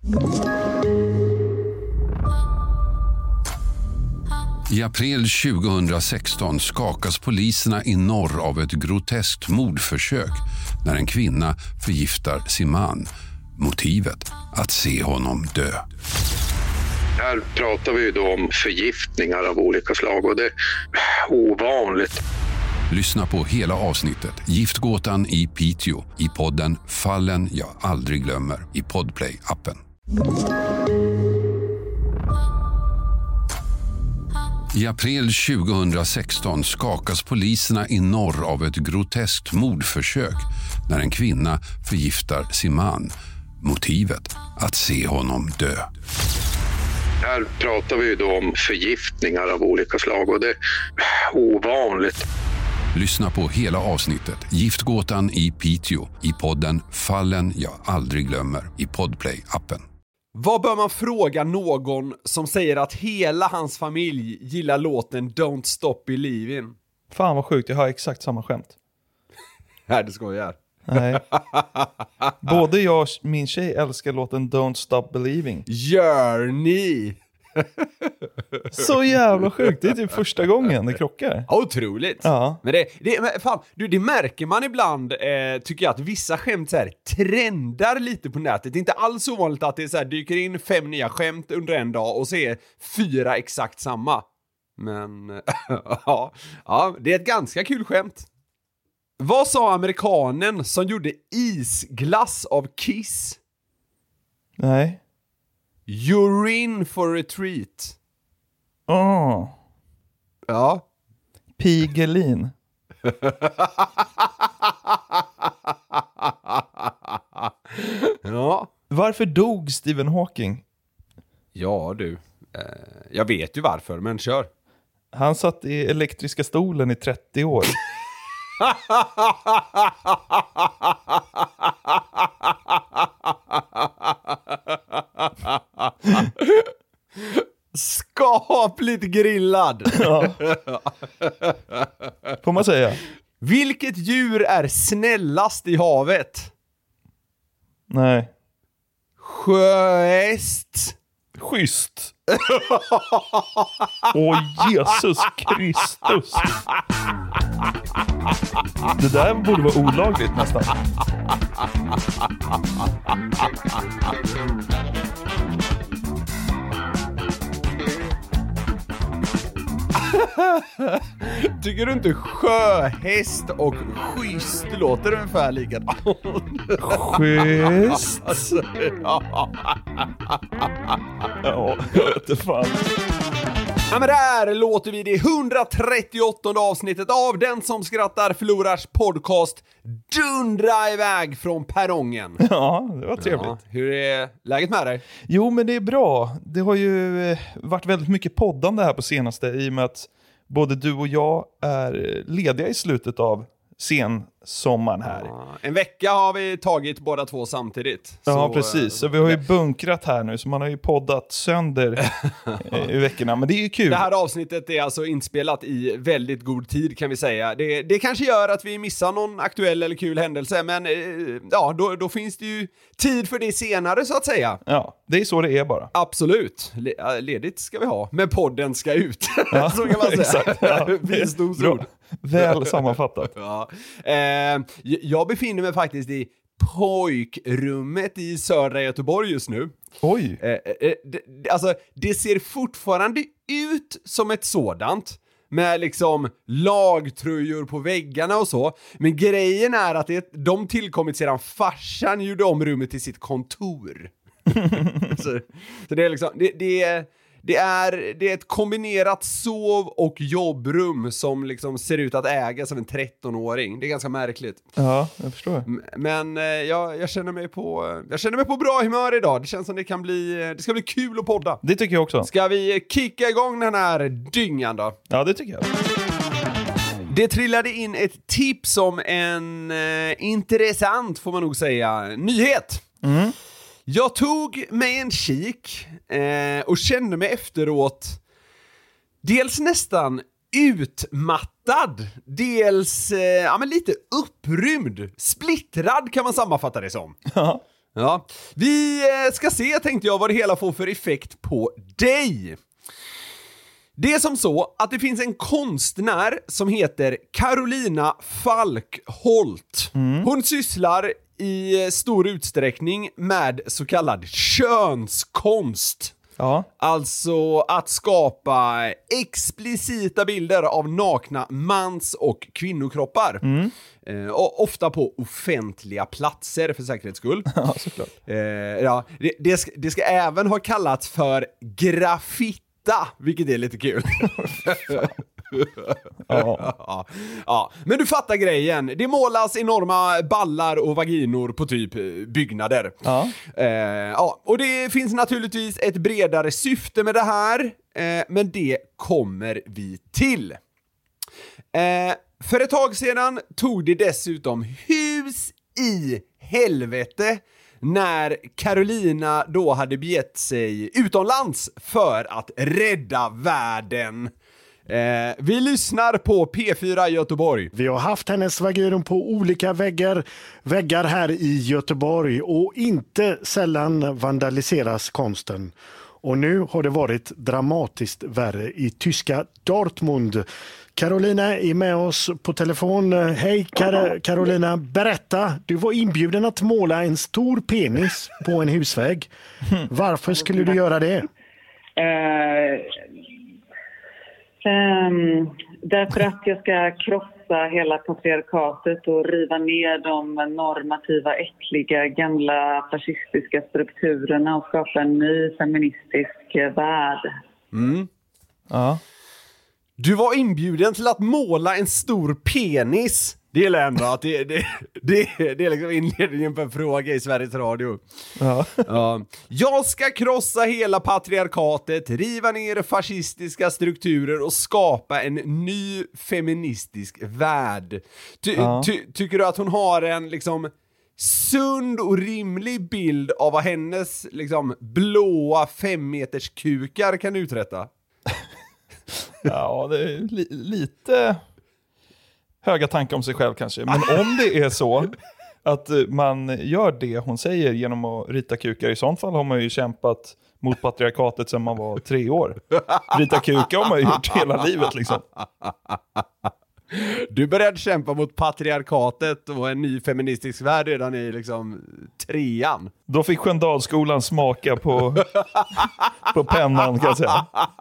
I april 2016 skakas poliserna i norr av ett groteskt mordförsök när en kvinna förgiftar sin man. Motivet: att se honom dö. Här pratar vi då om förgiftningar av olika slag och det är ovanligt. Lyssna på hela avsnittet Giftgåtan i Piteå i podden Fallen jag aldrig glömmer i Podplay-appen. I april 2016 skakas poliserna i norr av ett groteskt mordförsök när en kvinna förgiftar sin man. Motivet: att se honom dö. Här pratar vi då om förgiftningar av olika slag och det är ovanligt. Lyssna på hela avsnittet Giftgåtan i Piteå i podden Fallen jag aldrig glömmer i Podplay-appen. Vad bör man fråga någon som säger att hela hans familj gillar låten Don't Stop Believin'? Fan vad sjukt, jag har exakt samma skämt. Här, det skojar. Nej. Både jag och min tjej älskar låten Don't Stop Believing. Gör ni? Så jävla sjukt, det är typ första gången det krockar. Otroligt. Ja. Men det märker man ibland, tycker jag, att vissa skämt så här trendar lite på nätet. Det är inte alls ovanligt att det så här dyker in 5 nya skämt under en dag och så är 4 exakt samma. Men ja, det är ett ganska kul skämt. Vad sa amerikanen som gjorde isglass av Kiss? Nej. You're in for a treat. Ja. Pigelin. Ja. Varför dog Stephen Hawking? Ja du, jag vet ju varför, men kör. Han satt i elektriska stolen i 30 år. Skapligt grillad. Ja. Får man säga. Vilket djur är snällast i havet? Nej. Sjöhäst. Schysst. Åh, Jesus Kristus. Det där borde vara olagligt nästan. Tycker du inte sjöhäst och schysst låter ungefär likadant? Schysst. Alltså, Ja, jag vet inte fan. Ja, men där låter vi det 138 avsnittet av Den som skrattar förlorars podcast dundra iväg från perrongen. Ja, det var trevligt. Ja, hur är läget med dig? Jo, men det är bra. Det har ju varit väldigt mycket poddande här på senaste i och med att både du och jag är lediga i slutet av sensommaren här. Ja, en vecka har vi tagit båda två samtidigt. Ja, precis. Så vi har ju bunkrat här nu, så man har ju poddat sönder i veckorna. Men det är ju kul. Det här avsnittet är alltså inspelat i väldigt god tid, kan vi säga. Det kanske gör att vi missar någon aktuell eller kul händelse, men ja, då finns det ju tid för det senare, så att säga. Ja, det är så det är bara. Absolut. Ledigt ska vi ha, men podden ska ut. Ja, så kan man säga. Exakt. Ja. Visdomsord. Väl sammanfattat. Ja. Jag befinner mig faktiskt i pojkrummet i södra Göteborg just nu. Oj. Alltså, det ser fortfarande ut som ett sådant. Med liksom lagtröjor på väggarna och så. Men grejen är att de tillkommit sedan farsan gjorde om rummet till sitt kontor. så det är liksom... Det är ett kombinerat sov- och jobbrum som liksom ser ut att ägas av en 13-åring. Det är ganska märkligt. Ja, jag förstår. Men jag känner mig på bra humör idag. Det känns som det ska bli kul att podda. Det tycker jag också. Ska vi kicka igång den här dyngan då? Ja, det tycker jag. Det trillade in ett tips om en intressant, får man nog säga, nyhet. Mm. Jag tog mig en kik och kände mig efteråt dels nästan utmattad, dels men lite upprymd, splittrad kan man sammanfatta det som. Ja. Ja, vi ska se, tänkte jag, vad det hela får för effekt på dig. Det är som så att det finns en konstnär som heter Carolina Falkholt. Hon sysslar i stor utsträckning med så kallad könskonst. Ja. Alltså att skapa explicita bilder av nakna mans- och kvinnokroppar. Och ofta på offentliga platser för säkerhets skull. Ja, såklart. Ja, det ska även ha kallats för graffita, vilket är lite kul. Ja, men du fattar grejen. Det målas enorma ballar och vaginor på typ byggnader. Ja, och det finns naturligtvis ett bredare syfte med det här, men det kommer vi till. För ett tag sedan tog det dessutom hus i helvete när Carolina då hade begett sig utomlands för att rädda världen. Vi lyssnar på P4 Göteborg. Vi har haft hennes vaginor på olika väggar här i Göteborg och inte sällan vandaliseras konsten. Och nu har det varit dramatiskt värre i tyska Dortmund. Carolina är med oss på telefon. Hej Carolina, berätta. Du var inbjuden att måla en stor penis på en husvägg. Varför skulle du göra det? Därför att jag ska krossa hela patriarkatet och riva ner de normativa, äckliga, gamla fascistiska strukturerna och skapa en ny feministisk värld. Ja. Du var inbjuden till att måla en stor penis. Det är ändå att det är liksom inledningen på en fråga i Sveriges Radio. Ja. Jag ska krossa hela patriarkatet, riva ner fascistiska strukturer och skapa en ny feministisk värld. Tycker du att hon har en liksom sund och rimlig bild av vad hennes liksom blåa 5-meters kukar kan uträtta? Ja, det är lite höga tankar om sig själv kanske. Men om det är så att man gör det hon säger genom att rita kukar, i sånt fall har man ju kämpat mot patriarkatet sedan man var 3 år. Rita kukar har man ju gjort hela livet liksom. Du började kämpa mot patriarkatet och en ny feministisk värld redan i liksom 3:an. Då fick Sköndalsskolan smaka på pennan, kan jag säga.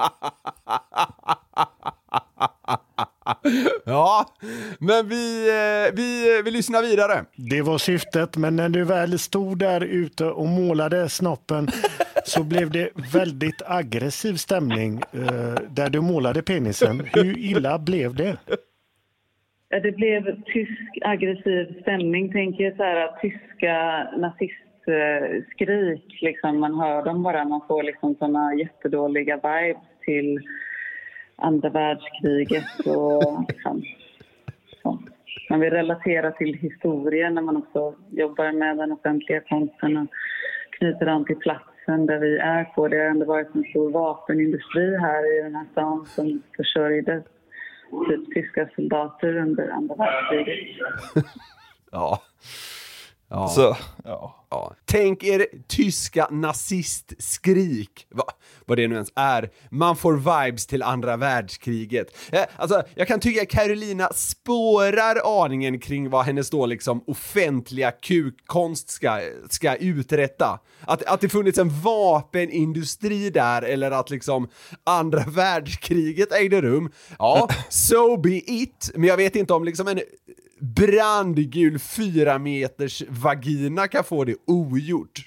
Ja, men vi lyssnar vidare. Det var syftet, men när du väl stod där ute och målade snoppen så blev det väldigt aggressiv stämning där du målade penisen. Hur illa blev det? Ja, det blev tysk aggressiv stämning, tänker jag, så här, tyska nazistskrik, liksom, man hör dem bara, man får liksom såna jättedåliga vibes till andra världskriget och liksom, så. Man vill relatera till historien när man också jobbar med den offentliga konsten och knyter an till platsen där vi är på. Det har ändå varit en stor vapenindustri här i den här stan som försörjde typ tyska soldater under andra världskriget. Ja. Så, ja. Tänk er tyska nazistskrik. Vad det nu ens är. Man får vibes till andra världskriget. Alltså, jag kan tycka att Carolina spårar aningen kring vad hennes då liksom offentliga kukkonst ska uträtta. Att det funnits en vapenindustri där, eller att liksom andra världskriget ägde rum. Ja, so be it. Men jag vet inte om liksom en brandgul 4 meters vagina kan få det ogjort.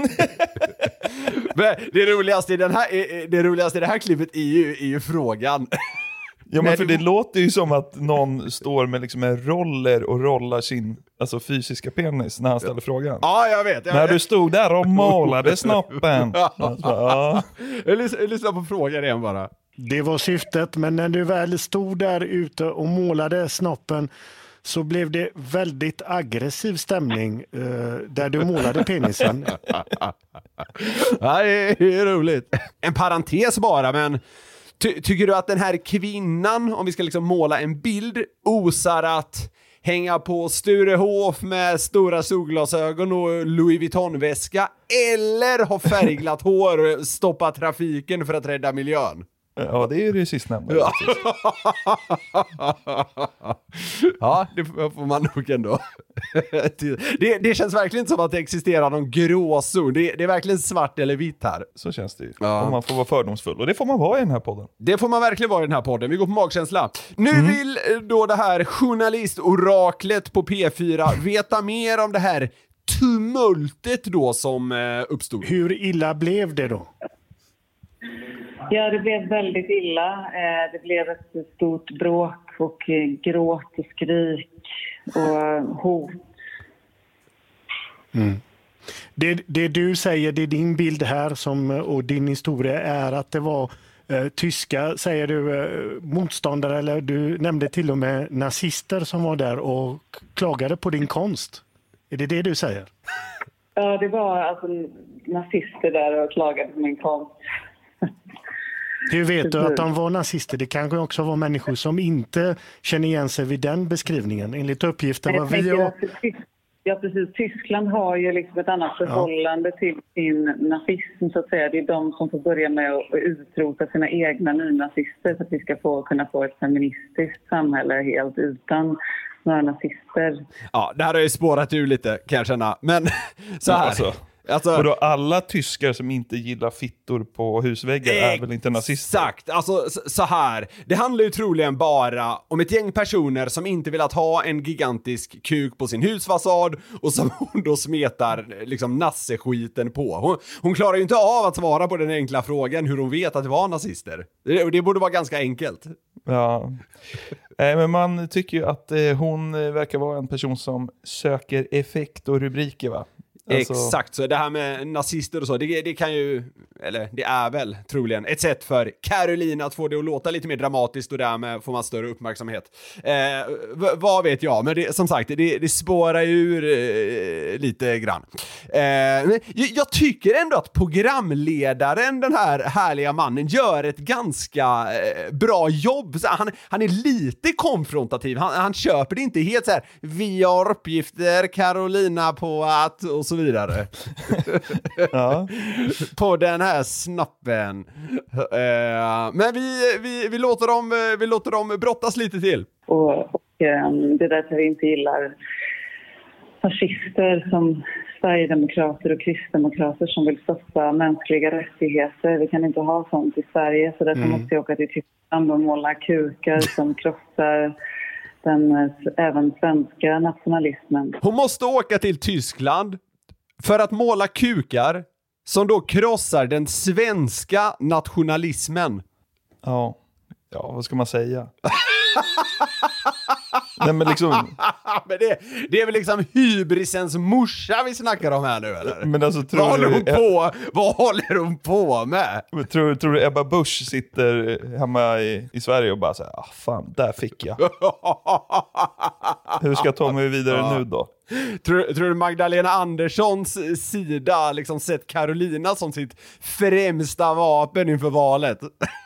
Men det roligaste i det här klippet är ju frågan. Ja, men för det låter ju som att någon står med liksom en roller och rollar sin fysiska penis när han ställer frågan. Ja, jag vet. När du stod där och målade snoppen. Jag lyssnar på frågan igen bara. Det var syftet, men när du väl stod där ute och målade snoppen så blev det väldigt aggressiv stämning där du målade penisen. Ja, det är roligt. En parentes bara, men tycker du att den här kvinnan, om vi ska liksom måla en bild, osar att hänga på Sturehof med stora solglasögon och Louis Vuitton-väska eller ha färgglatt hår och stoppa trafiken för att rädda miljön. Ja, det är det sistnämnda. Ja, det får man nog ändå. Det känns verkligen inte som att det existerar någon gråzon. Det är verkligen svart eller vitt här. Så känns det ju. Ja. Om man får vara fördomsfull. Och det får man vara i den här podden. Det får man verkligen vara i den här podden. Vi går på magkänsla. Nu vill då det här journalistoraklet på P4 veta mer om det här tumultet då som uppstod. Hur illa blev det då? Ja, det blev väldigt illa. Det blev ett stort bråk och gråt och skrik och hot. Det du säger, det är din bild här och din historia är att det var tyska, säger du, motståndare, eller du nämnde till och med nazister som var där och klagade på din konst. Är det du säger? Ja, det var alltså nazister där och klagade på min konst. Hur vet du att de var nazister? Det kanske också var människor som inte känner igen sig vid den beskrivningen. Enligt uppgifter var vi... Ja, precis. Tyskland har ju liksom ett annat förhållande till sin nazism, så att säga. Det är de som får börja med att utrota sina egna nynazister så att vi ska kunna få ett feministiskt samhälle helt utan några nazister. Ja, det här har ju spårat ur lite, kan jag känna. Men så här... Och då alla tyskar som inte gillar fittor på husväggar är väl inte nazister? Exakt, alltså så här. Det handlar ju troligen bara om ett gäng personer som inte vill att ha en gigantisk kuk på sin husfasad och som hon då smetar liksom nasseskiten på. Hon klarar ju inte av att svara på den enkla frågan hur hon vet att det var nazister. Det borde vara ganska enkelt. Ja, men man tycker ju att hon verkar vara en person som söker effekt och rubriker, va? Alltså... Exakt, så det här med nazister och så, det kan ju, eller det är väl troligen ett sätt för Carolina att få det att låta lite mer dramatiskt och därmed får man större uppmärksamhet. Vad vet jag, men det, som sagt, det spårar ur lite grann. Jag tycker ändå att programledaren, den här härliga mannen, gör ett ganska bra jobb. Så han är lite konfrontativ, han köper det inte helt så här, vi har uppgifter, Carolina, på att, och så vidare. Ja. På den här snappen. Men vi låter dem brottas lite till. Och det är därför vi inte gillar fascister som Sverigedemokrater och kristdemokrater som vill stoppa mänskliga rättigheter. Vi kan inte ha sånt i Sverige, så därför måste jag åka till Tyskland och måla kukar som krossar även svenska nationalismen. Hon måste åka till Tyskland för att måla kukar som då krossar den svenska nationalismen. Ja, vad ska man säga? Nej, men liksom... men det är väl liksom hybrisens morsa vi snackar om här nu, eller? Men alltså, vad håller hon på med? Tror du Ebba Busch sitter hemma i Sverige och bara säger, fan, där fick jag. Hur ska jag ta mig vidare nu då? Tror du Magdalena Anderssons sida liksom sett Carolina som sitt främsta vapen inför valet?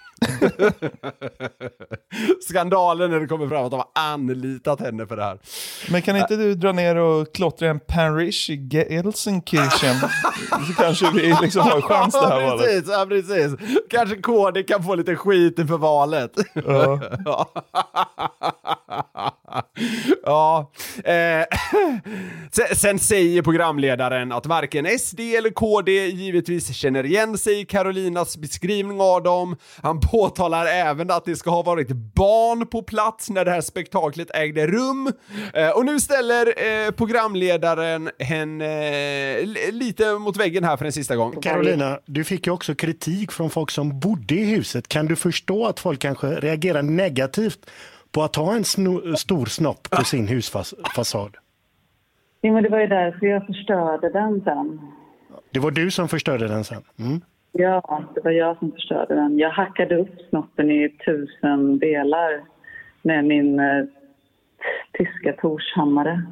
Skandalen när det kommer fram att de har anlitat henne för det här. Men kan inte du dra ner och klottra en parish i Gelsenkirchen? Så kanske vi liksom har chans det här valet. Ja, precis. Kanske KD kan få lite skit inför valet. Ja. Sen säger programledaren att varken SD eller KD givetvis känner igen sig i Carolinas beskrivning av dem. Han påtalar även att det ska ha varit barn på plats när det här spektaklet ägde rum. Och nu ställer programledaren henne lite mot väggen här för en sista gång. Carolina, du fick ju också kritik från folk som bodde i huset. Kan du förstå att folk kanske reagerar negativt på att ha en stor snopp på sin husfasad? Ja, men det var ju därför jag förstörde den sen. Det var du som förstörde den sen? Mm. Ja, det var jag som förstörde den. Jag hackade upp snoppen i 1000 delar med min tyska torshammare.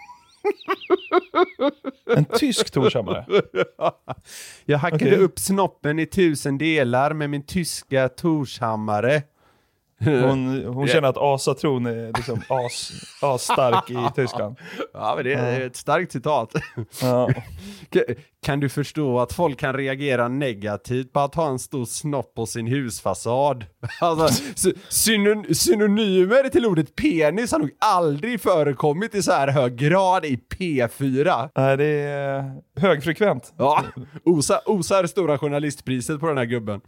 En tysk torshammare? Jag hackade upp snoppen i 1000 delar med min tyska torshammare. Hon känner att asatron är liksom stark i Tyskland. Ja, men det är ett starkt citat. Ja. Kan du förstå att folk kan reagera negativt på att ha en stor snopp på sin husfasad? Alltså, synonymer till ordet penis har nog aldrig förekommit i så här hög grad i P4. Nej, det är högfrekvent. Ja, osar stora journalistpriset på den här gubben.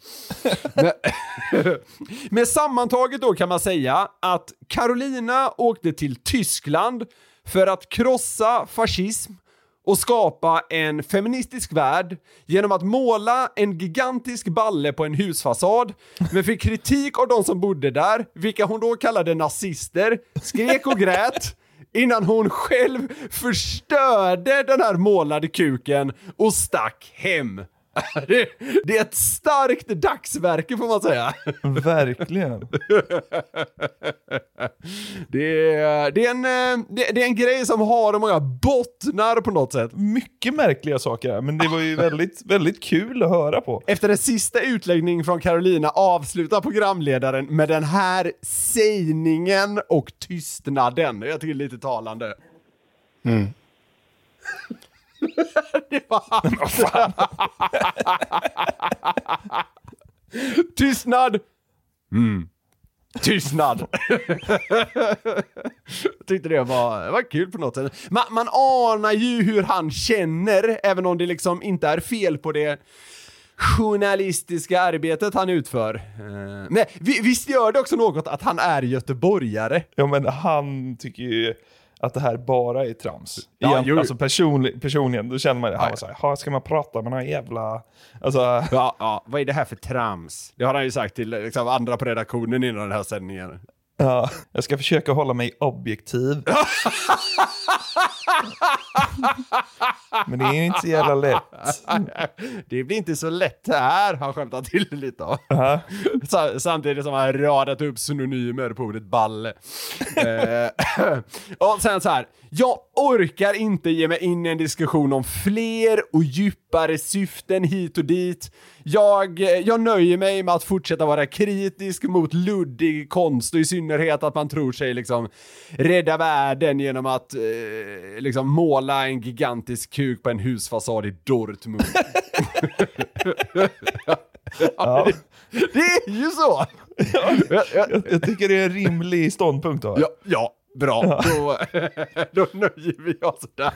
Men sammantaget då kan man säga att Carolina åkte till Tyskland för att krossa fascism och skapa en feministisk värld genom att måla en gigantisk balle på en husfasad, men fick kritik av de som bodde där, vilka hon då kallade nazister, skrek och grät innan hon själv förstörde den här målade kuken och stack hem. Det är ett starkt dagsverke får man säga. Verkligen. Det är en grej som har många bottnar på något sätt. Mycket märkliga saker här, men det var ju väldigt, väldigt kul att höra på. Efter en sista utläggning från Carolina avslutar programledaren med den här sägningen och tystnaden. Jag tycker det är lite talande. Det var tystnad. Tystnad. Jag tyckte det var kul på något sätt. Man anar ju hur han känner, även om det liksom inte är fel på det journalistiska arbetet han utför. Men visst gör det också något att han är göteborgare? Ja, men han tycker ju att det här bara är trams. Ja, alltså personligen, då känner man det. Han var så här, ska man prata med några jävla... Alltså... Ja, vad är det här för trams? Det har han ju sagt till liksom, andra på redaktionen innan den här sändningen. Ja, jag ska försöka hålla mig objektiv. Men det är inte så jävla lätt. Det blir inte så lätt här, han skämtar till lite av. Samtidigt som han radat upp synonymer på ordet balle. Och sen så här, jag orkar inte ge mig in i en diskussion om fler och djupare syften hit och dit. Jag nöjer mig med att fortsätta vara kritisk mot luddig konst och i synnerhet att man tror sig liksom rädda världen genom att liksom måla en gigantisk kuk på en husfasad i Dortmund. Ja. Det är ju så! Jag tycker det är en rimlig ståndpunkt då. Ja, bra. Då nöjer vi oss där.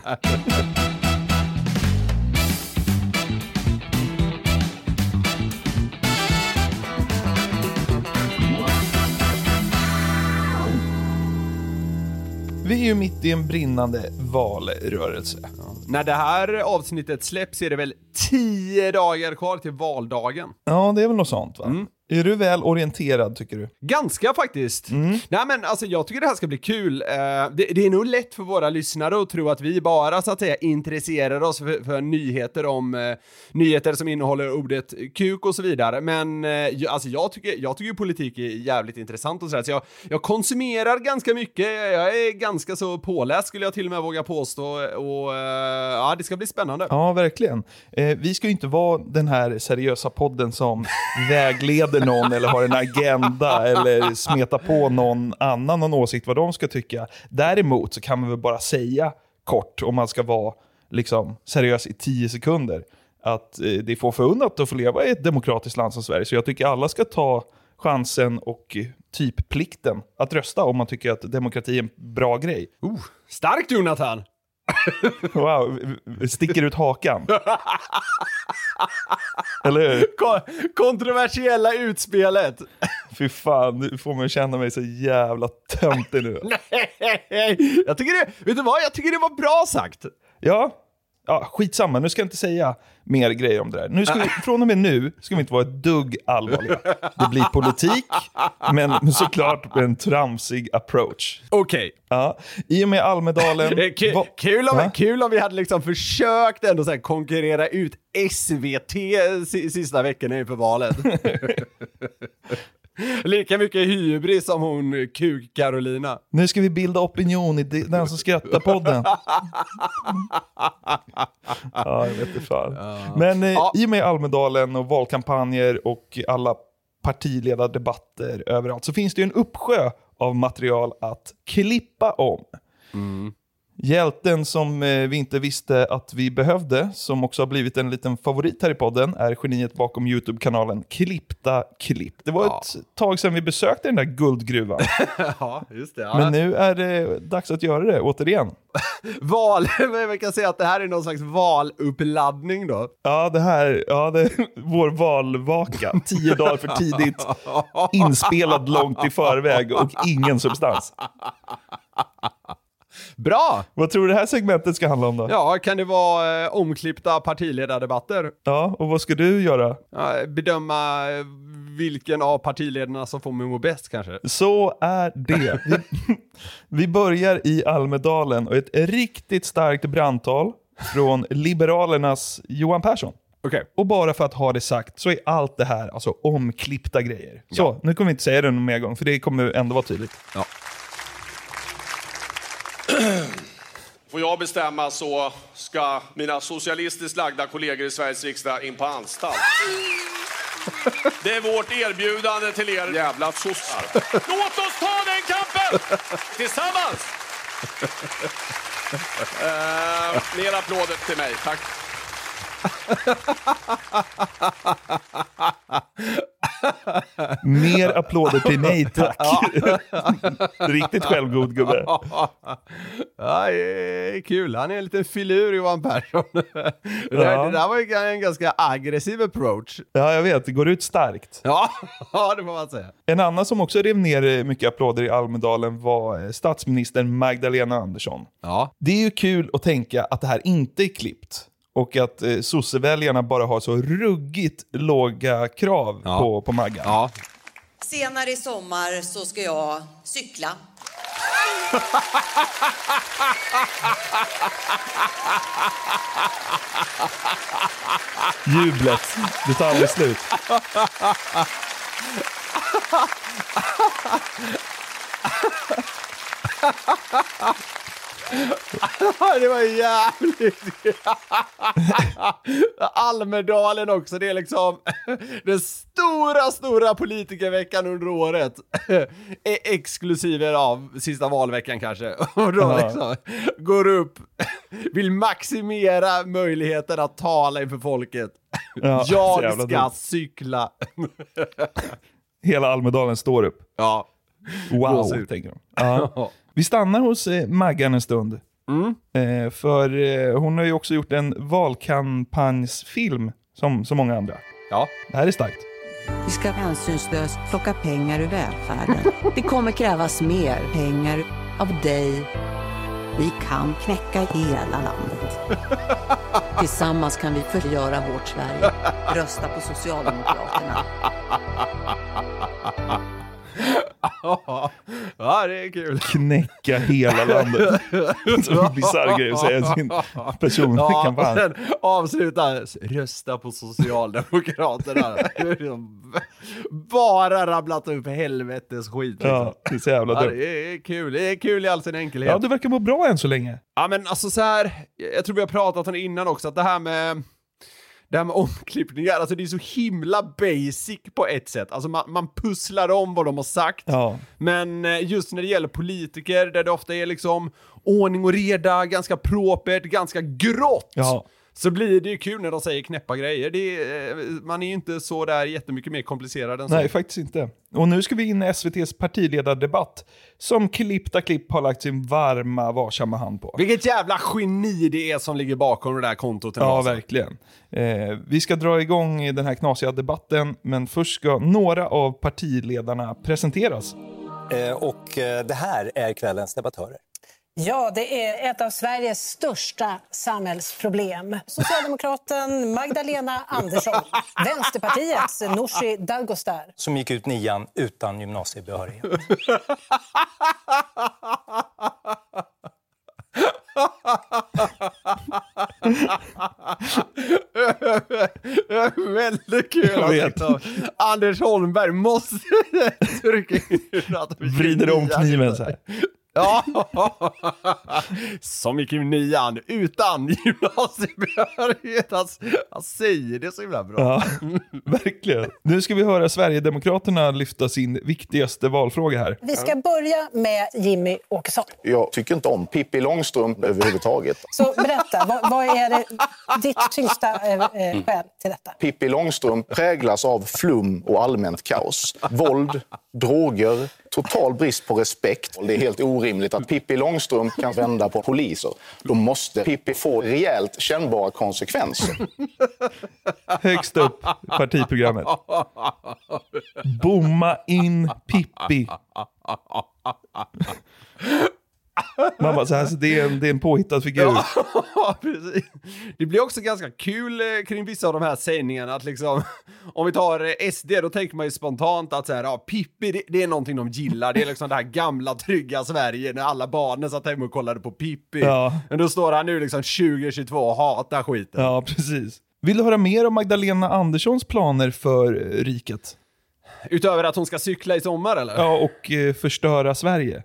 Vi är ju mitt i en brinnande valrörelse. När det här avsnittet släpps är det väl 10 dagar kvar till valdagen. Ja, det är väl något sånt va? Är du väl orienterad tycker du? Ganska faktiskt. Nej men alltså jag tycker det här ska bli kul. Det är nog lätt för våra lyssnare att tro att vi bara så att säga intresserar oss för nyheter om nyheter som innehåller ordet kuk och så vidare. Men alltså jag tycker ju politik är jävligt intressant och sådär. Så jag konsumerar ganska mycket. Jag är ganska så påläst skulle jag till och med våga påstå. Och ja, det ska bli spännande. Ja, verkligen. Vi ska ju inte vara den här seriösa podden som vägleder någon eller har en agenda eller smeta på någon annan någon åsikt vad de ska tycka. Däremot så kan man väl bara säga kort, om man ska vara liksom seriös i 10 sekunder, att det är få förunnat att få leva i ett demokratiskt land som Sverige. Så jag tycker alla ska ta chansen och typ plikten att rösta om man tycker att demokrati är en bra grej. Starkt Jonathan! Wow, sticker ut hakan. Eller hur? Kontroversiella utspelet. Fy fan, nu får man känna mig så jävla töntig nu. Nej, jag tycker det var bra sagt. Ja, skitsamma. Nu ska jag inte säga mer grejer om det där. Nu ska vi, från och med nu ska vi inte vara ett dugg allvarliga. Det blir politik, men såklart med en tramsig approach. Okej. Ja, i och med Almedalen... Kul om vi hade liksom försökt ändå så här konkurrera ut SVT sista veckorna inför valet. Lika mycket hybris som hon kuk Carolina. Nu ska vi bilda opinion i den som skrattar podden. Ja, jag vet inte fan. Men i och med Almedalen och valkampanjer och alla partiledardebatter överallt, så finns det ju en uppsjö av material att klippa om. Hjälten som vi inte visste att vi behövde, som också har blivit en liten favorit här i podden, är geniet bakom YouTube-kanalen Klippta Klipp. Det var ett tag sedan vi besökte den där guldgruvan. Ja, just det. Ja. Men nu är det dags att göra det återigen. Man kan säga att det här är någon slags valuppladdning då. Ja, det är vår valvaka. 10 dagar för tidigt, inspelad långt i förväg och ingen substans. Bra! Vad tror du det här segmentet ska handla om då? Ja, kan det vara omklippta partiledardebatter? Ja, och vad ska du göra? Ja, bedöma vilken av partiledarna som får mig må bäst kanske. Så är det. Vi börjar i Almedalen och ett riktigt starkt brandtal från Liberalernas Johan Persson. Okej. Och bara för att ha det sagt så är allt det här alltså omklippta grejer. Så, nu kommer vi inte säga det någon mer gång, för det kommer ändå vara tydligt. Ja. Får jag bestämma så ska mina socialistiskt lagda kollegor i Sveriges riksdag in på anstalt. Det är vårt erbjudande till er jävla sossar. Låt oss ta den kampen tillsammans! Mer applåder till mig, tack. Mer applåder till mig, tack. Riktigt självgod gubbe. Ja, det är kul. Han är en liten filur, Johan Persson. Det där var ju en ganska aggressiv approach. Ja, jag vet. Det går ut starkt. Ja, det får man säga. En annan som också rev ner mycket applåder i Almedalen var statsministern Magdalena Andersson. Ja. Det är ju kul att tänka att det här inte är klippt. Och att sosseväljarna bara har så ruggigt låga krav på Maggan. Ja. Senare i sommar så ska jag cykla. Jublet, det tar aldrig slut. Det var jävligt. Almedalen också, det är liksom den stora politikerveckan under året. Exklusive av sista valveckan kanske. Och då liksom går upp, vill maximera möjligheten att tala inför folket. Jag ska cykla. Hela Almedalen står upp. Ja. Wow, tänker de. Ja. Vi stannar hos Maggan en stund. För hon har ju också gjort en valkampanjsfilm som så många andra. Ja. Det här är starkt. Vi ska hänsynslöst plocka pengar ur välfärden. Det kommer krävas mer pengar av dig. Vi kan knäcka hela landet. Tillsammans kan vi förgöra vårt Sverige. Rösta på Socialdemokraterna. Ja, det är kul. Knäcka hela landet. Så bizarr grej att säga sin personkampanj. Och sen avsluta, rösta på Socialdemokraterna. Bara rabblat upp helvetes skit. Liksom. Ja, det är så jävla dumt. Det är kul. Det är kul i all sin enkelhet. Ja, det verkar må bra än så länge. Ja, men alltså så här, jag tror vi har pratat om det innan också, att det här med omklippningar, alltså det är så himla basic på ett sätt. Alltså man pusslar om vad de har sagt. Ja. Men just när det gäller politiker, där det ofta är liksom ordning och reda, ganska propert, ganska grått. Ja. Så blir det ju kul när de säger knäppa grejer. Man är ju inte så där jättemycket mer komplicerad än så. Nej, faktiskt inte. Och nu ska vi in i SVT:s partiledardebatt som Klippta Klipp har lagt sin varma, varsamma hand på. Vilket jävla geni det är som ligger bakom det där kontot. Ja, verkligen. Vi ska dra igång den här knasiga debatten, men först ska några av partiledarna presenteras. Och det här är kvällens debattörer. Ja, det är ett av Sveriges största samhällsproblem. Socialdemokraten Magdalena Andersson, Vänsterpartiets Nooshi Dadgostar. Som gick ut 9:an utan gymnasiebehörighet. Väldigt kul. Alltså. Anders Holmberg måste trycka in att vrider om kniven så här. Ja, som gick i 9 utan gymnasiebehörighet. Han säger det så himla bra. Ja, verkligen. Nu ska vi höra Sverigedemokraterna lyfta sin viktigaste valfråga här. Vi ska börja med Jimmy Åkesson. Jag tycker inte om Pippi Långstrump överhuvudtaget. Så berätta, vad är det ditt tyngsta skäl till detta? Pippi Långstrump präglas av flum och allmänt kaos. Våld, droger, total brist på respekt. Det är helt orimligt att Pippi Långstrump kan vända på poliser. Då måste Pippi få rejält kännbara konsekvenser. Högst upp partiprogrammet. Bomma in Pippi. Man bara så här, så det är en påhittad figur. Ja, precis. Det blir också ganska kul kring vissa av de här sägningarna att liksom, om vi tar SD, då tänker man ju spontant att så här, ja, Pippi, det är någonting de gillar. Det är liksom det här gamla trygga Sverige när alla barnen satt hemma och kollade på Pippi. Ja. Men då står han nu liksom 2022 och hatar skiten. Ja, precis. Vill du höra mer om Magdalena Anderssons planer för riket? Utöver att hon ska cykla i sommar, eller? Ja, och förstöra Sverige.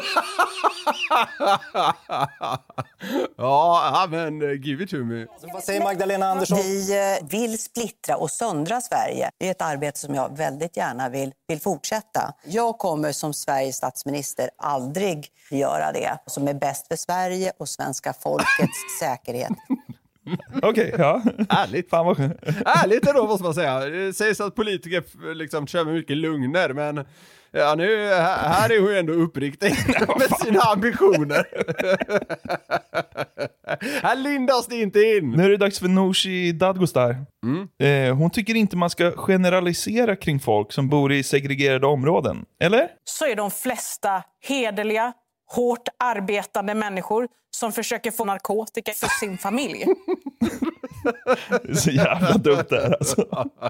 Ja, men give it to me. Vad säger Magdalena Andersson? Vi vill splittra och söndra Sverige. Det är ett arbete som jag väldigt gärna vill fortsätta. Jag kommer som Sveriges statsminister aldrig göra det som är bäst för Sverige och svenska folkets säkerhet. Okej, ja. Ärligt. Fan vad skönt. Ärligt ändå, måste man säga. Det sägs att politiker liksom kör med mycket lugner, men ja, nu, här är hon ändå uppriktig med sina ambitioner. Här lindas det inte in. Nu är det dags för Nooshi Dadgostar. Hon tycker inte man ska generalisera kring folk som bor i segregerade områden, eller? Så är de flesta hederliga, hårt arbetande människor som försöker få narkotika för sin familj. Det är så jävla dumt det här, alltså.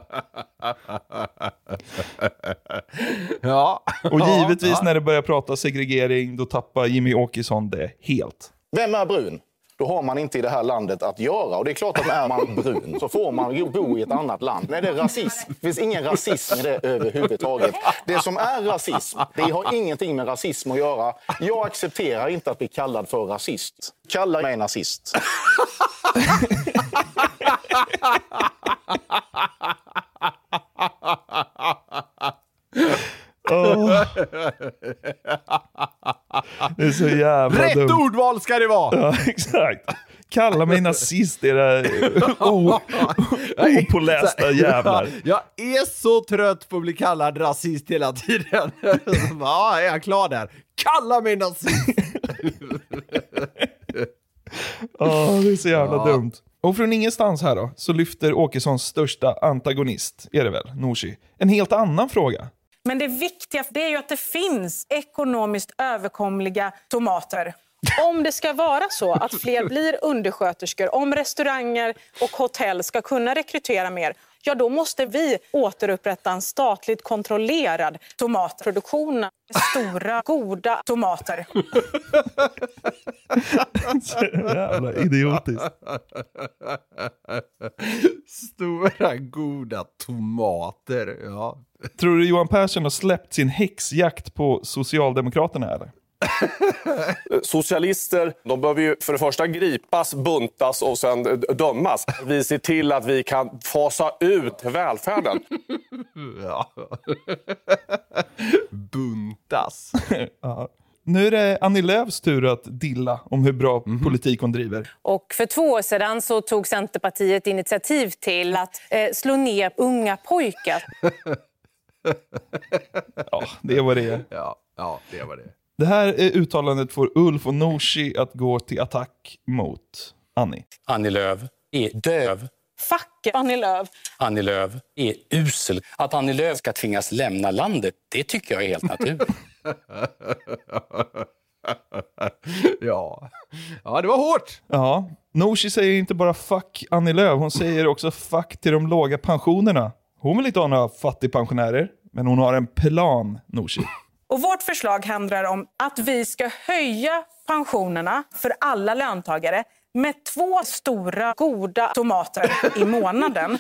Ja. Och givetvis när det börjar prata segregering, då tappar Jimmy Åkesson det helt. Vem är brun? Då har man inte i det här landet att göra. Och det är klart att är man brun så får man bo i ett annat land. Nej, det är rasism. Det finns ingen rasism i det överhuvudtaget. Det som är rasism, det har ingenting med rasism att göra. Jag accepterar inte att bli kallad för rasist. Kalla mig nazist. Det är så jävla rätt dumt. ordval ska det vara. Ja, exakt. Kalla mig nazist, era opålästa jävlar. Jag är så trött på att bli kallad rasist hela tiden. Ja, är jag klar där? Kalla mig nazist. Det är så jävla dumt. Och från ingenstans här då, så lyfter Åkessons största antagonist, är det väl, Nooshi, en helt annan fråga. Men det viktiga det är ju att det finns ekonomiskt överkomliga tomater. Om det ska vara så att fler blir undersköterskor, om restauranger och hotell ska kunna rekrytera mer, ja då måste vi återupprätta en statligt kontrollerad tomatproduktion. Stora, goda tomater. Så jävla idiotiskt. Stora, goda tomater, ja. Tror du Johan Persson har släppt sin häxjakt på Socialdemokraterna, eller? Socialister, de behöver ju för det första gripas, buntas och sen dömas. Vi ser till att vi kan fasa ut välfärden. Ja. Buntas. Ja. Nu är det Annie Lööfs tur att dilla om hur bra politik hon driver. Och för 2 år sedan så tog Centerpartiet initiativ till att slå ner unga pojkar. Ja, det var det. Ja, det var det. Det här uttalandet får Ulf och Nooshi att gå till attack mot Annie. Annie Lööf är döv. Fuck Annie Lööf. Annie Lööf är usel. Att Annie Lööf ska tvingas lämna landet, det tycker jag är helt naturligt. Ja, det var hårt. Ja, Nooshi säger inte bara fuck Annie Lööf, hon säger också fuck till de låga pensionerna. Hon vill inte ha några fattigpensionärer, men hon har en plan, Nooshi. Och vårt förslag handlar om att vi ska höja pensionerna för alla löntagare med 2 stora goda tomater i månaden.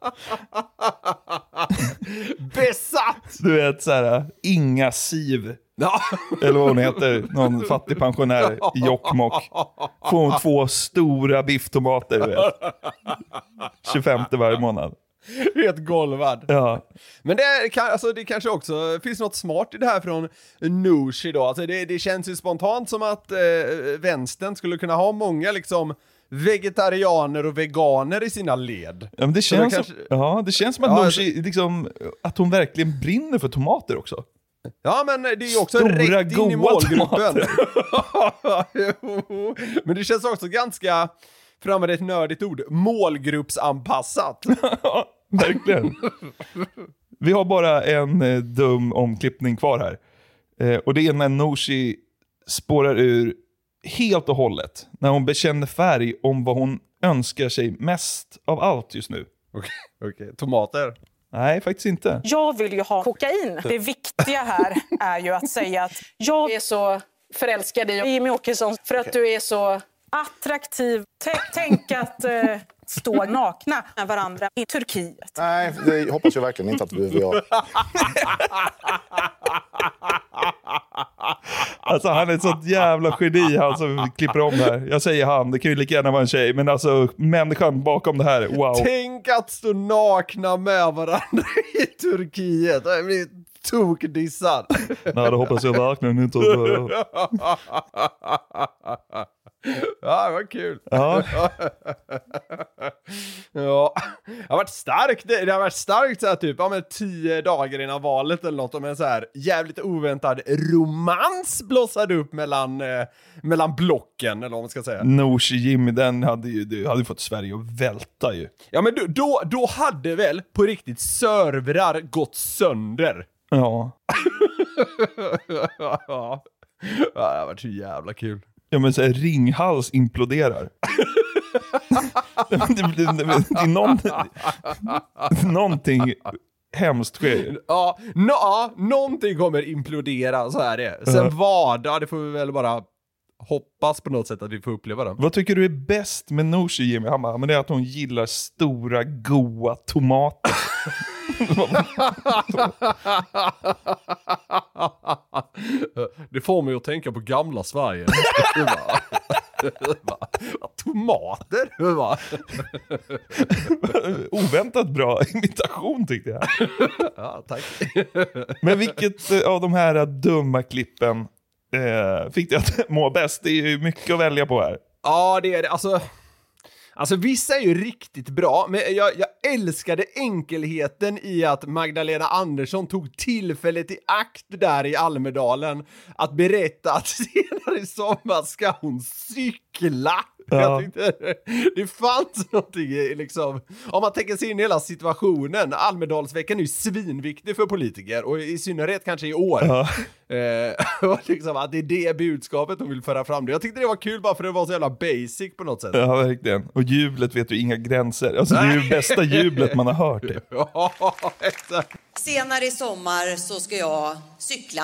Besatt! Du vet så här, inga siv Ja. Eller vad hon heter, någon fattig pensionär i Jokkmokk. Får hon 2 stora bifftomater, du vet. 25 varje månad. Helt golvad. Ja. Men det kanske också finns något smart i det här från Nooshi då. Alltså det känns ju spontant som att vänstern skulle kunna ha många liksom vegetarianer och veganer i sina led. Ja, men det känns som att Nooshi liksom, att hon verkligen brinner för tomater också. Ja, men det är ju också stora, rätt in i målgruppen. Tomater. Men det känns också ganska, för att använda ett nördigt ord, målgruppsanpassat. Verkligen. Vi har bara en dum omklippning kvar här. Och det är när Nooshi spårar ur helt och hållet. När hon bekänner färg om vad hon önskar sig mest av allt just nu. Okej. Tomater? Nej, faktiskt inte. Jag vill ju ha kokain. Det viktiga här är ju att säga att jag är så förälskad i Jimmie Åkesson för att du är så attraktiv. Tänk att stå nakna med varandra i Turkiet. Nej, det hoppas jag verkligen inte att du och jag. Alltså han är ett sånt jävla geni, han som klipper om det här. Jag säger han, det kan ju lika gärna vara en tjej. Men alltså människan bakom det här, wow. Tänk att stå nakna med varandra i Turkiet. Jag blir tokdissad. Nej, det hoppas jag verkligen inte. Ja, det var kul. Ja. Ja. Det har varit starkt. Det har varit starkt så här typ 10 dagar innan valet eller något, om en så här jävligt oväntad romans blossade upp mellan blocken, eller vad man ska säga. Nooshi Jimmy, den hade fått Sverige att välta ju. Ja, men då hade väl på riktigt servrar gått sönder. Ja. Ja, det har varit så jävla kul. Ja, men så här, Ringhals imploderar. det är någonting hemskt sker. Ja, någonting kommer implodera, så är det. Sen det får vi väl bara hoppas på något sätt att vi får uppleva det. Vad tycker du är bäst med Nooshi Jimmy? Han bara, men det är att hon gillar stora, goa tomater. Det får mig att tänka på gamla Sverige. Tomater? Oväntat bra imitation tyckte jag. Ja, tack. Men vilket av de här dumma klippen fick dig att må bäst? Det är ju mycket att välja på här. Ja, det är det. Alltså vissa är ju riktigt bra, men jag älskade enkelheten i att Magdalena Andersson tog tillfället i akt där i Almedalen att berätta att senare i sommar ska hon cykla. Ja. Jag tyckte det fanns någonting liksom, om man tänker sig in i hela situationen. Almedalsveckan är ju svinviktig för politiker, och i synnerhet kanske i år. Ja. Och liksom att det är det budskapet de vill föra fram. Jag tyckte det var kul bara för det var så jävla basic på något sätt. Ja, verkligen. Och jublet vet du, inga gränser. Alltså det är ju bästa jublet man har hört det. Ja, exakt. Senare i sommar så ska jag cykla.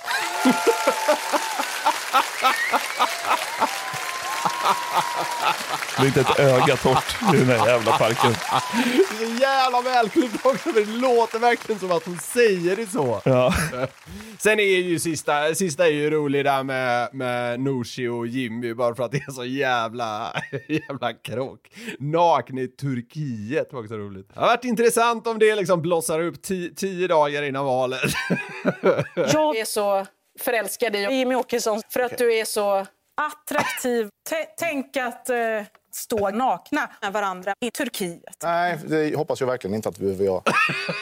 Det är inte ett öga torrt i den här jävla parken. Det är så jävla välklippt också, för det låter verkligen som att hon säger det så. Ja. Sen är ju sista är ju rolig där med Nooshi och Jimmy, bara för att det är så jävla krock. Nakna i Turkiet var också roligt. Det har varit intressant om det liksom blossar upp 10 dagar innan valet. Jag är så förälskad i Jimmie Åkesson för att du är så attraktiv. Tänk att stå nakna med varandra i Turkiet. Nej, det hoppas jag verkligen inte att du och jag.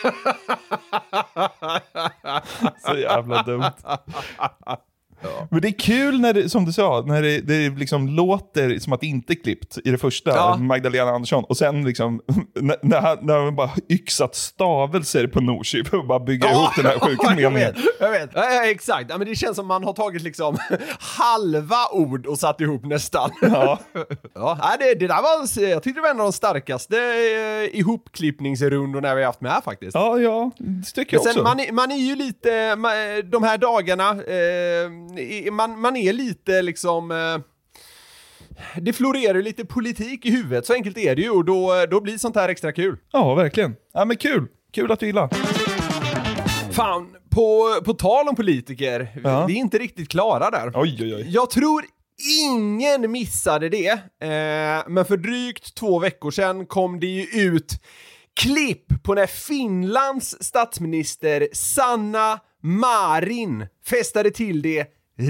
Så jävla dumt. Ja. Men det är kul när det, som du sa, när det liksom låter som att det inte är klippt i det första, Magdalena Andersson, och sen liksom när man bara yxat stavelser på Nooshi för att bara bygga ihop den här sjuka meningen. Jag vet. Ja, exakt. Ja, men det känns som man har tagit liksom halva ord och satt ihop nästan. Ja. Ja, det där var, jag tyckte det var en av de starkaste ihopklippningsrundorna vi har haft med här faktiskt. Ja, det tycker jag också. Man är ju lite, de här dagarna, man är lite liksom, det florerar lite politik i huvudet, så enkelt är det ju, och då blir sånt här extra kul. Ja, verkligen. Ja, men kul att du gillar. Fan, på tal om politiker, vi är inte riktigt klara där. Oj. Jag tror ingen missade det, men för drygt 2 veckor sedan kom det ju ut klipp på när Finlands statsminister Sanna Marin festade till det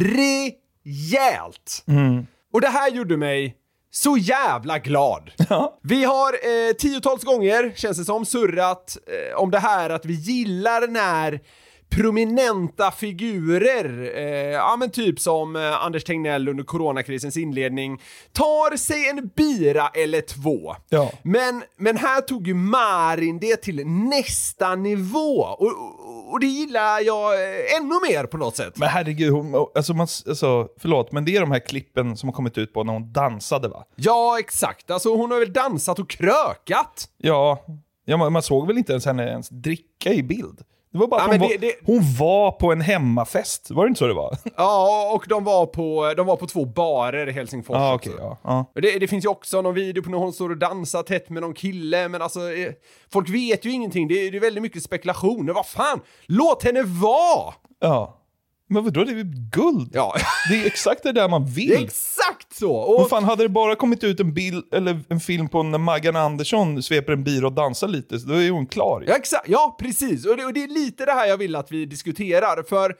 rejält. Och det här gjorde mig så jävla glad. Vi har 10-tals gånger, känns det som, surrat om det här att vi gillar när prominenta figurer, men typ som Anders Tegnell under coronakrisens inledning, tar sig en bira eller 2. Ja. Men här tog ju Marin det till nästa nivå. Och det gillar jag ännu mer på något sätt. Men herregud, förlåt, men det är de här klippen som har kommit ut på när hon dansade, va? Ja, exakt. Alltså hon har väl dansat och krökat. Ja, man såg väl inte henne dricka i bild. Det var bara att hon var på en hemmafest. Var det inte så det var? Ja, och de var på 2 barer i Helsingfors. Okay, ja. Det finns ju också någon video på när hon står och dansar tätt med någon kille. Men alltså, folk vet ju ingenting. Det är väldigt mycket spekulationer. Vad fan? Låt henne vara! Ja. Men vadå, det är väl guld? Ja. Det är exakt det där man vill. Det är exakt så! Och fan, hade det bara kommit ut en bild eller en film på när Maggan Andersson sveper en bira och dansar lite, så då är hon klar. Ja, exakt. Ja, precis. Och det är lite det här jag vill att vi diskuterar. För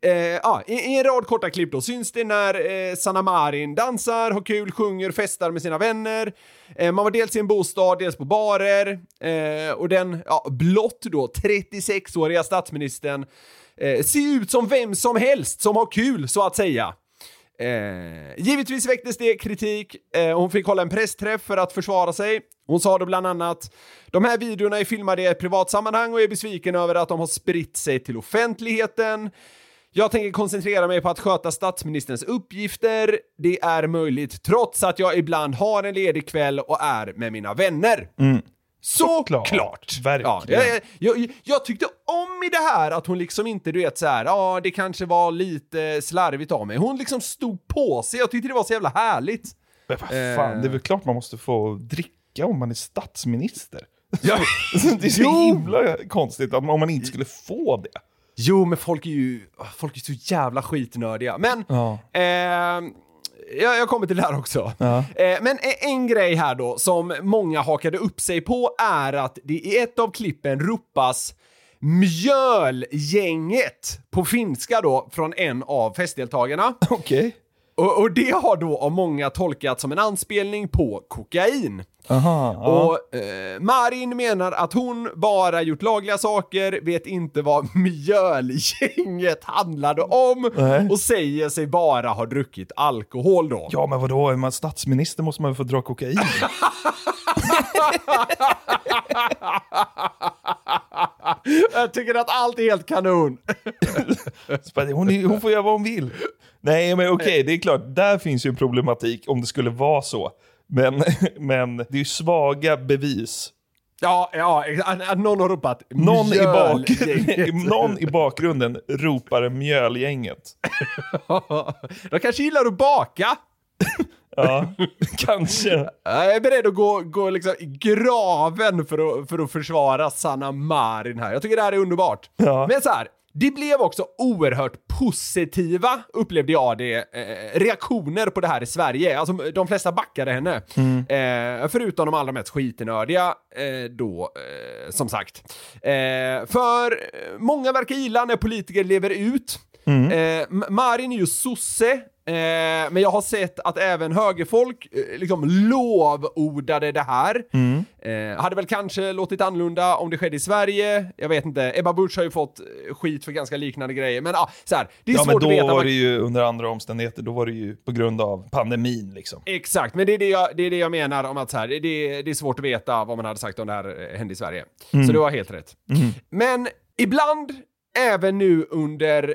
i en rad korta klipp då syns det när Sanna Marin dansar, har kul, sjunger, festar med sina vänner. Man var dels i en bostad, dels på barer. Och den blott då 36-åriga statsministern ser ut som vem som helst som har kul, så att säga. Givetvis väcktes det kritik. Hon fick hålla en pressträff för att försvara sig. Hon sa då bland annat: de här videorna är filmade i ett privat sammanhang och är besviken över att de har spritt sig till offentligheten. Jag tänker koncentrera mig på att sköta statsministerns uppgifter. Det är möjligt trots att jag ibland har en ledig kväll och är med mina vänner. Såklart. Verkligen. Ja, jag tyckte om i det här att hon liksom inte, du vet, så här, det kanske var lite slarvigt av mig. Hon liksom stod på sig. Jag tyckte det var så jävla härligt. Men vad fan, det är väl klart man måste få dricka om man är statsminister. Ja. Det är så himla konstigt om man inte skulle få det. Jo, men folk är så jävla skitnördiga. Men jag kommer till det här också. Ja. Men en grej här då som många hakade upp sig på är att det i ett av klippen ropas mjölgänget på finska då från en av festdeltagarna. Okej. Och det har då av många tolkat som en anspelning på kokain. Aha, och Marin menar att hon bara gjort lagliga saker, vet inte vad mjölgänget handlade om. Och säger sig bara ha druckit alkohol då. Ja, men vadå? Är man statsminister måste man ju få dra kokain. Jag tycker att allt är helt kanon. Hon får göra vad hon vill. Nej, men okej, det är klart. Där finns ju en problematik om det skulle vara så. Men det är ju svaga bevis. Ja, någon har ropat någon i bakgrunden ropar mjölgänget. De kanske gillar att baka. Ja, kanske. Jag är beredd att gå liksom i graven för att försvara Sanna Marin här. Jag tycker det här är underbart. Ja. Men så här, det blev också oerhört positiva, upplevde jag det, reaktioner på det här i Sverige. Alltså de flesta backade henne. Förutom de allra mest skitnördiga som sagt. För många verkar gilla när politiker lever ut. Marin är ju sosse. Men jag har sett att även högerfolk liksom lovordade det här. Hade väl kanske låtit annorlunda om det skedde i Sverige. Jag vet inte. Ebba Busch har ju fått skit för ganska liknande grejer. Men så här, det är svårt att veta. Men då var det ju under andra omständigheter. Då var det ju på grund av pandemin liksom. Exakt, men det är det jag menar om att så här, det är svårt att veta vad man hade sagt om det här hände i Sverige. Så det var helt rätt. Men ibland, även nu under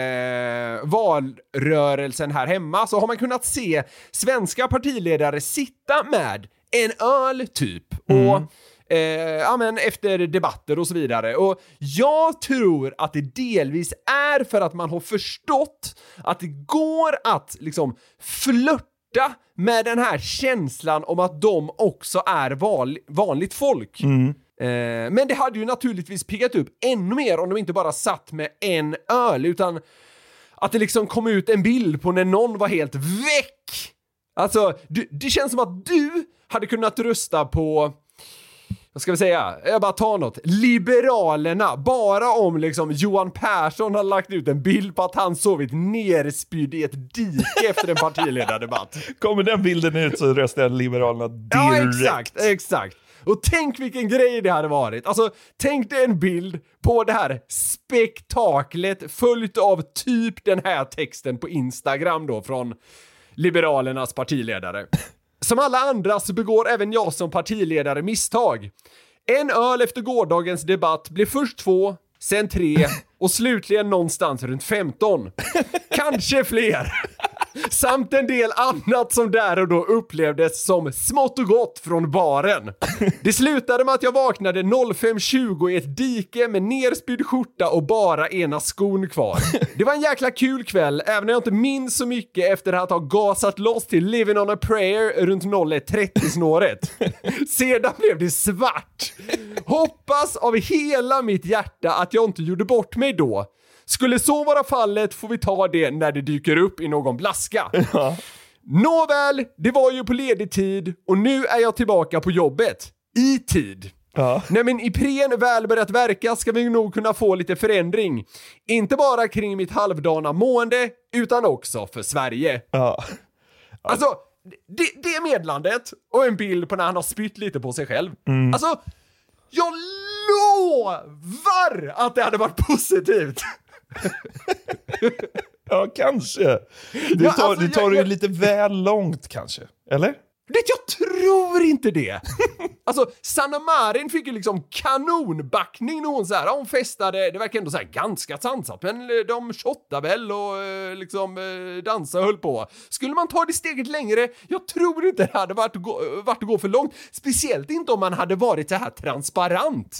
valrörelsen här hemma, så har man kunnat se svenska partiledare sitta med en öl typ och efter debatter och så vidare. Och jag tror att det delvis är för att man har förstått att det går att liksom flirta med den här känslan om att de också är vanligt folk. Men det hade ju naturligtvis piggat upp ännu mer om de inte bara satt med en öl, utan att det liksom kom ut en bild på när någon var helt väck. Alltså, det känns som att du hade kunnat rösta på, vad ska vi säga, jag bara tar något, Liberalerna, bara om liksom Johan Persson har lagt ut en bild på att han sovit nerspydd i ett dike efter en partiledardebatt. Kommer den bilden ut så röstar jag Liberalerna direkt. Ja, exakt. Och tänk vilken grej det hade varit. Alltså, tänk dig en bild på det här spektaklet följt av typ den här texten på Instagram då från Liberalernas partiledare. Som alla andra så begår även jag som partiledare misstag. En öl efter gårdagens debatt blev först 2, sen 3 och slutligen någonstans runt 15. Kanske fler. Samt en del annat som där och då upplevdes som smått och gott från baren. Det slutade med att jag vaknade 05:20 i ett dike med nerspydd skjorta och bara ena skon kvar. Det var en jäkla kul kväll, även när jag inte minns så mycket efter att ha gasat loss till Living on a Prayer runt 01:30-snåret. Sedan blev det svart. Hoppas av hela mitt hjärta att jag inte gjorde bort mig då. Skulle så vara fallet får vi ta det när det dyker upp i någon blaska. Ja. Nåväl, det var ju på ledig tid och nu är jag tillbaka på jobbet. I tid. Ja. När min Ipren väl börjat verka ska vi nog kunna få lite förändring. Inte bara kring mitt halvdana mående, utan också för Sverige. Ja. Alltså, det medlandet och en bild på när han har spytt lite på sig själv. Alltså, jag lovar att det hade varit positivt. Ja, kanske. Du tar det lite väl långt kanske, eller? Jag tror inte det. Alltså, Sanna Marin fick ju liksom kanonbackning när hon så här, hon festade, det verkar ändå så här ganska sansat, men de shottade väl och liksom dansade och höll på. Skulle man ta det steget längre, jag tror inte det hade varit att gå för långt. Speciellt inte om man hade varit så här transparent.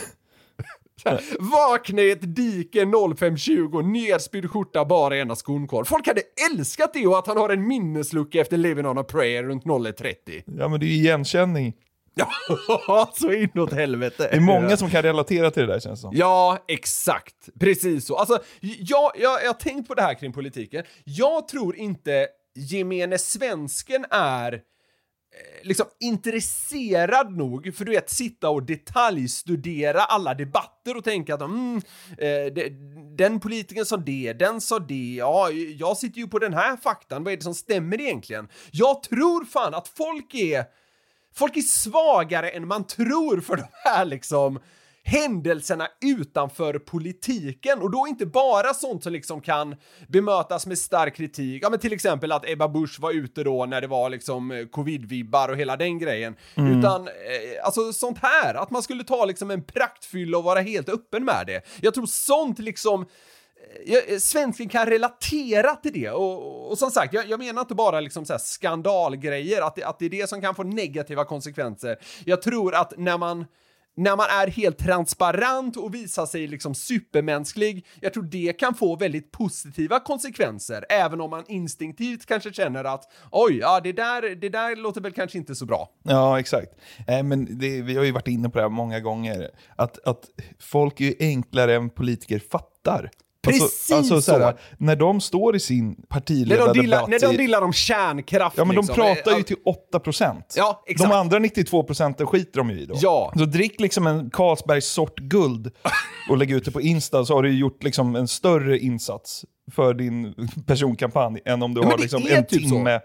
Vakna i ett dike 05:20, nerspydd skjorta, bara ena skon kvar. Folk hade älskat det och att han har en minneslucka efter Living on a Prayer runt 01:30. Ja, men det är ju igenkänning. Ja, så inåt helvete. Det är många som kan relatera till det där, känns det som. Ja, exakt. Precis så. Alltså, jag har tänkt på det här kring politiken. Jag tror inte gemene svensken är liksom intresserad nog för att sitta och detaljstudera alla debatter och tänka att den politiken sa det, den sa det, ja, jag sitter ju på den här faktan, vad är det som stämmer egentligen? Jag tror fan att folk är svagare än man tror för de här liksom händelserna utanför politiken, och då inte bara sånt som liksom kan bemötas med stark kritik. Ja, men till exempel att Ebba Busch var ute då när det var liksom covid-vibbar och hela den grejen. Utan alltså sånt här, att man skulle ta liksom en praktfylla och vara helt öppen med det. Jag tror sånt liksom svensken kan relatera till det, och som sagt, jag menar inte bara liksom så här skandalgrejer, att det är det som kan få negativa konsekvenser. Jag tror att när man är helt transparent och visar sig liksom supermänsklig, jag tror det kan få väldigt positiva konsekvenser, även om man instinktivt kanske känner att oj, ja, det där låter väl kanske inte så bra. Ja, exakt. Men vi har ju varit inne på det här många gånger, att folk är ju enklare än politiker fattar. Precis alltså så här, när de står i sin partiledardebatt, när de dillar om kärnkraft. Ja, men liksom. De pratar ju till 8%. Ja, exakt. De andra 92% skiter de ju i då. Ja. Så drick liksom en Carlsbergs sort guld och lägg ut det på Insta, så har du gjort liksom en större insats för din personkampanj än om du har liksom en typ timme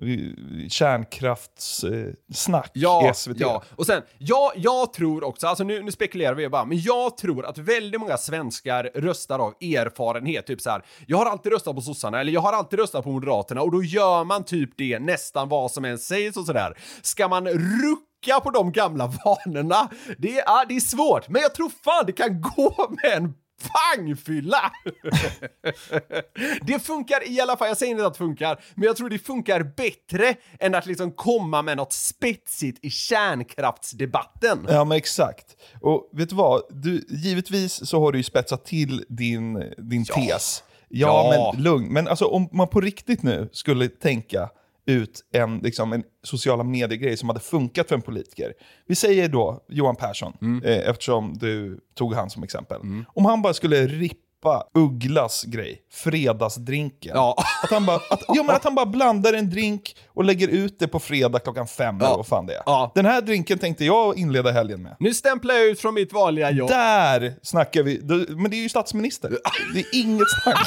kärnkraftssnack i SVT. Ja, och sen, jag tror också, alltså nu spekulerar vi bara, men jag tror att väldigt många svenskar röstar av erfarenhet, typ så här: jag har alltid röstat på sossarna, eller jag har alltid röstat på Moderaterna, och då gör man typ det nästan vad som än sägs och sådär. Ska man rucka på de gamla vanorna? Det är svårt, men jag tror fan det kan gå med en pangfylla. Det funkar i alla fall, jag säger inte att det funkar, men jag tror det funkar bättre än att liksom komma med något spetsigt i kärnkraftsdebatten. Ja, men exakt. Och vet du vad? Givetvis så har du ju spetsat till din tes. Ja, men lugn. Men alltså, om man på riktigt nu skulle tänka ut en sociala medier-grej som hade funkat för en politiker. Vi säger då Johan Persson, eftersom du tog han som exempel. Om han bara skulle rippa Ugglas grej, fredagsdrinken. Att han bara blandar en drink och lägger ut det på fredag klockan 5 eller vad fan det är. Den här drinken tänkte jag inleda helgen med. Nu stämplar jag ut från mitt vanliga jobb. Där snackar vi. Men det är ju statsminister. Det är inget snack.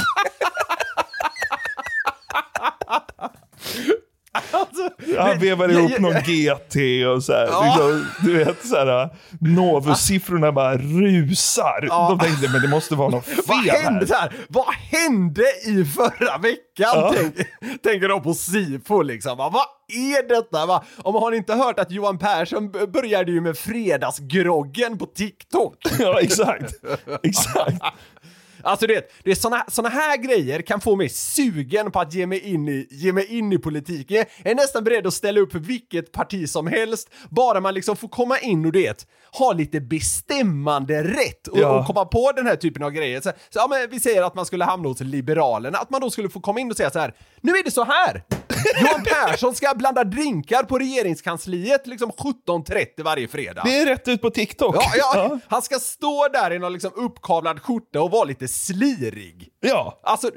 Han vevar ihop någon GT och så här, liksom, du vet så här, Novus-siffrorna bara rusar. De tänkte, men det måste vara något fel Vad hände i förra veckan? Tänker de på Sifo liksom. Vad är detta? Om har ni inte hört att Johan Persson började ju med fredagsgroggen på TikTok? Ja, exakt. Alltså det är såna här grejer kan få mig sugen på att ge mig in i politiken. Jag är nästan beredd att ställa upp för vilket parti som helst, bara man liksom får komma in och ha lite bestämmande rätt och komma på den här typen av grejer. Så men vi säger att man skulle hamna hos Liberalerna, att man då skulle få komma in och säga så här: nu är det så här. Johan Persson ska blanda drinkar på regeringskansliet liksom 17:30 varje fredag. Det är rätt ut på TikTok. Ja. Han ska stå där i någon liksom uppkavlad skjorta och vara lite slirig. Ja.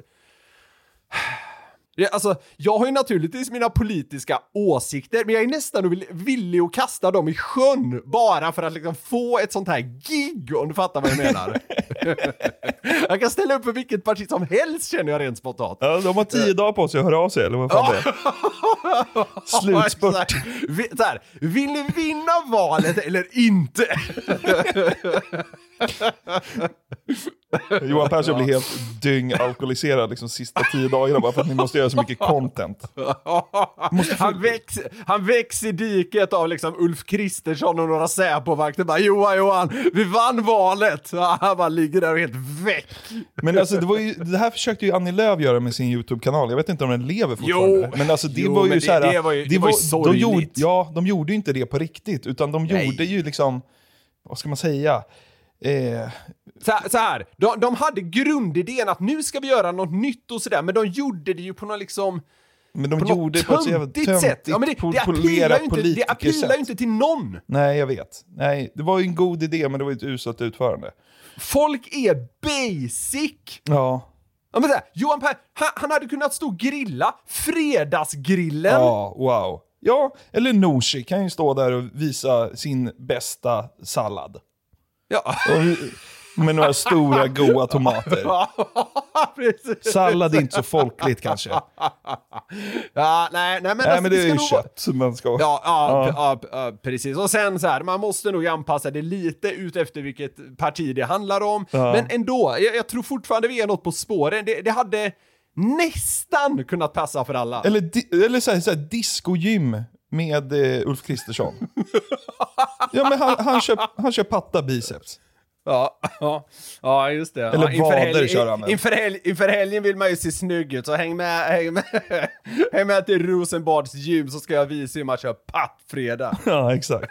Alltså, jag har ju naturligtvis mina politiska åsikter, men jag är nästan villig att kasta dem i sjön bara för att liksom få ett sånt här gig, om du fattar vad jag menar. Jag kan ställa upp för vilket parti som helst, känner jag rent spontant. Ja, de har 10 dagar på sig att höra av sig, eller vad fan det är. Slutspurt. Vill ni vinna valet eller inte? Johan Persson blir helt alkoholiserad liksom sista 10 dagarna bara för att ni måste göra så mycket content. Han väcks i diket av liksom Ulf Kristersson och några Säpovakter. Bara, Johan, vi vann valet. Han bara ligger där och helt väck. Men alltså det här försökte ju Annie Lööf göra med sin YouTube-kanal. Jag vet inte om den lever fortfarande. Men alltså det var ju så här. Det var sorgligt. De gjorde ju inte det på riktigt, utan de gjorde ju liksom, vad ska man säga? Så här, de hade grundidén att nu ska vi göra något nytt och sådär, men de gjorde det ju på något liksom, men de gjorde det på ett så jävla töntigt sätt. Ja, men det appealar ju inte till någon. Nej, jag vet. Nej, det var ju en god idé, men det var ju ett uselt utförande. Folk är basic. Ja. Ja, men Johan han hade kunnat stå och grilla fredagsgrillen. Ja, wow. Ja, eller Nooshi kan ju stå där och visa sin bästa sallad. Ja. Med några stora goda tomater. Sallad är inte så folkligt kanske. Ja, nej men det är ju kött som man ska. Ja, precis. Och sen så här, man måste nog anpassa det lite ut efter vilket parti det handlar om. Ja. Men ändå, jag tror fortfarande vi är något på spåren. Det hade nästan kunnat passa för alla. Eller så här discogym med Ulf Kristersson. Ja, men han kör patta biceps. Ja, just det. Eller vader kör han med. Inför helgen vill man ju se snygg ut, så häng med till Rosenbads gym, så ska jag visa hur man kör pattfredag. Ja, exakt.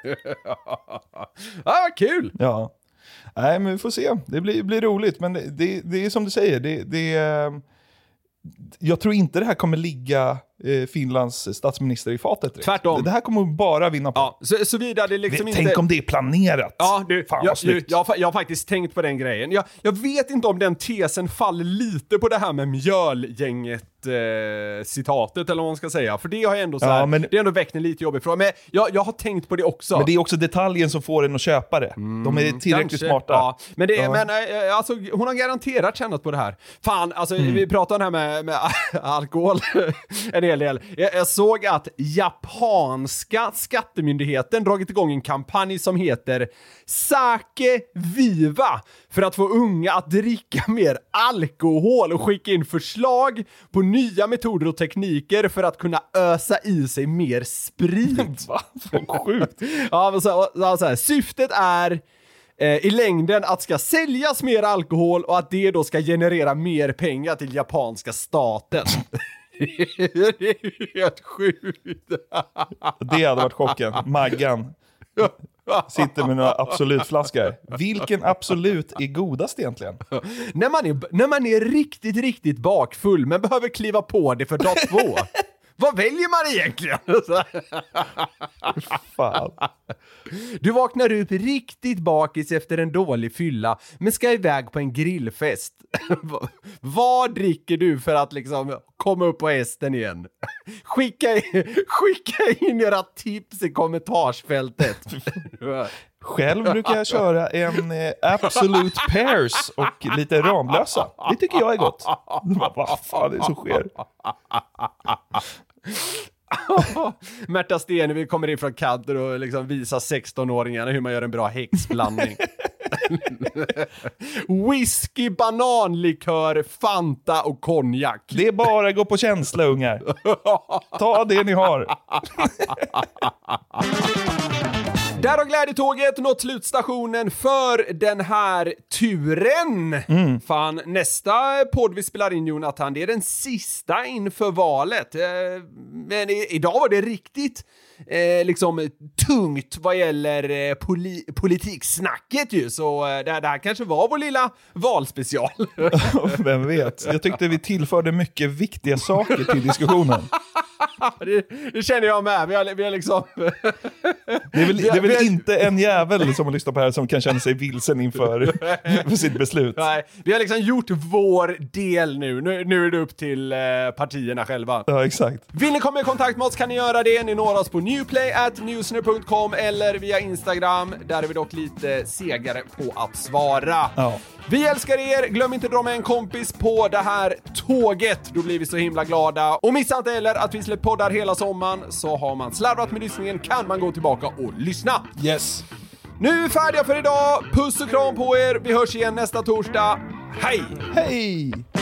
Ja, kul! Ja. Nej, men vi får se. Det blir roligt, men det är som du säger, jag tror inte det här kommer ligga Finlands statsminister i fatet direkt. Tvärtom. Det här kommer bara vinna på. Ja, så vidare det liksom Tänk inte... om det är planerat. Ja, jag har faktiskt tänkt på den grejen. Jag vet inte om den tesen faller lite på det här med mjölgänget citatet, eller vad man ska säga. För det har ändå så här, det är ändå väckt en lite jobbig fråga. Men jag har tänkt på det också. Men det är också detaljen som får en att köpa det. De är tillräckligt smarta. Ja. Men alltså, hon har garanterat kännat på det här. Fan, alltså vi pratar om det här med alkohol en hel del. Jag såg att japanska skattemyndigheten dragit igång en kampanj som heter Sake Viva för att få unga att dricka mer alkohol och skicka in förslag på nya metoder och tekniker för att kunna ösa i sig mer sprit. Vad sjukt. Ja, men så här, syftet är i längden att ska säljas mer alkohol och att det då ska generera mer pengar till japanska staten. Det är helt sjukt. Det hade varit chocken. Maggan sitter med några absolutflaskor. Vilken absolut är godast egentligen? När man är riktigt, riktigt bakfull men behöver kliva på det för dag 2. Vad väljer man egentligen? Fan. Du vaknar upp riktigt bakis efter en dålig fylla, men ska iväg på en grillfest. Vad dricker du för att liksom komma upp på hästen igen? Skicka in era tips i kommentarsfältet. Själv brukar jag köra en Absolute Pears och lite Ramlösa. Det tycker jag är gott. Vad fan är det som sker? Märta Stenevi kommer in från Kadder och liksom visar 16-åringarna hur man gör en bra häxblandning. Whisky, bananlikör, Fanta och konjak. Det är bara att gå på känsla, ungar. Ta det ni har. Där har glädjetåget nått slutstationen för den här turen. Fan, nästa podd vi spelar in, Jonathan, det är den sista inför valet. Men idag var det riktigt liksom tungt vad gäller politiksnacket ju. Så det här kanske var vår lilla valspecial. Vem vet? Jag tyckte vi tillförde mycket viktiga saker till diskussionen. Det känner jag med. Vi har liksom... Det är väl inte en jävel som lyssnar på det här som kan känna sig vilsen inför för sitt beslut. Nej, vi har liksom gjort vår del nu. Nu är det upp till partierna själva. Ja, exakt. Vill ni komma i kontakt med oss kan ni göra det. Ni når oss på newplay@newsner.com eller via Instagram. Där är vi dock lite segare på att svara. Ja. Vi älskar er. Glöm inte att dra med en kompis på det här tåget. Då blir vi så himla glada. Och missa inte heller att vi släpper poddar hela sommaren. Så har man slarvat med lyssningen kan man gå tillbaka och lyssna. Yes. Nu är vi färdiga för idag. Puss och kram på er. Vi hörs igen nästa torsdag. Hej! Hej!